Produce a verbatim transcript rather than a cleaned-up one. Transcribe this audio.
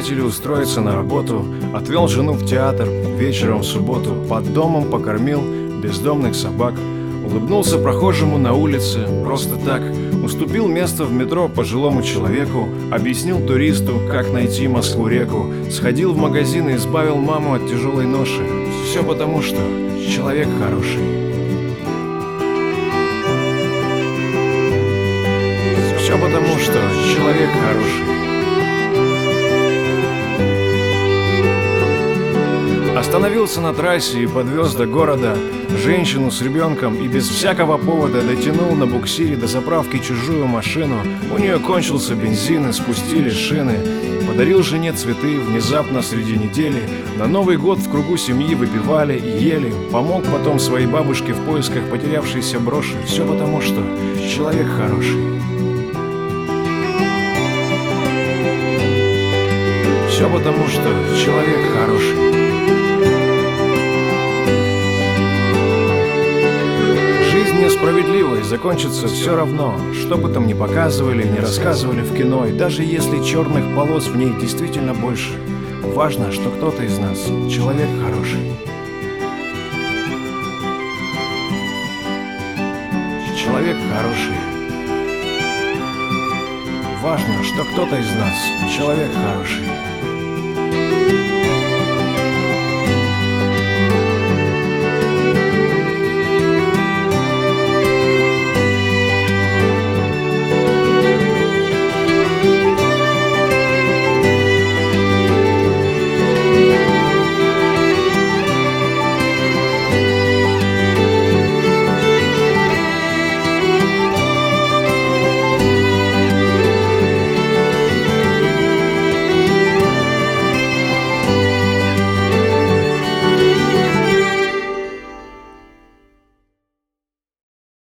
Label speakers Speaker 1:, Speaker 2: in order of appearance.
Speaker 1: приятелю устроиться на работу, отвел жену в театр вечером в субботу, под домом покормил бездомных собак, улыбнулся прохожему на улице просто так, уступил место в метро пожилому человеку, объяснил туристу, как найти Москву-реку, сходил в магазин и избавил маму от тяжелой ноши. Все потому, что человек хороший. Все потому, что человек хороший. Остановился на трассе и подвез до города женщину с ребенком и без всякого повода дотянул на буксире до заправки чужую машину. У нее кончился бензин и спустили шины. Подарил жене цветы внезапно среди недели. На Новый год в кругу семьи выпивали и ели. Помог потом своей бабушке в поисках потерявшейся броши. Все потому, что человек хороший. Все потому, что человек хороший. Несправедливо и закончится все равно, что бы там ни показывали, ни рассказывали в кино. И даже если черных полос в ней действительно больше, важно, что кто-то из нас человек хороший. Человек хороший. Важно, что кто-то из нас человек хороший.